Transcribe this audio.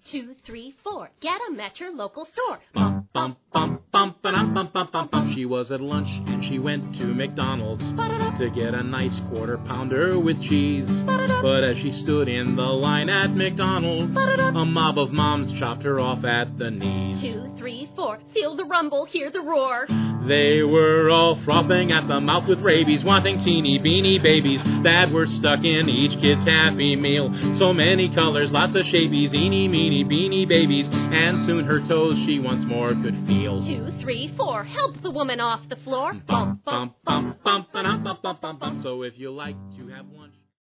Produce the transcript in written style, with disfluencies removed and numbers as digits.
2, 3, 4. Get 'em at your local store. Bum, bum, bum, bum, ba-dum, bum, bum, bum, bum. She was at lunch and she went to McDonald's to get a nice quarter pounder with cheese. But as she stood in the line at McDonald's, a mob of moms chopped her off at the knees. 2, 3, 4. Feel the rumble, hear the roar. They were all frothing at the mouth with rabies, wanting teeny beanie babies that were stuck in each kid's Happy Meal. So many colors, lots of shapies, eeny, meeny, beanie babies, and soon her toes she once more could feel. 2, 3, 4. Help the woman off the floor. Bum, bum, bum, bum, ba-dum, bum, bum, bum, bum. So if you like to have lunch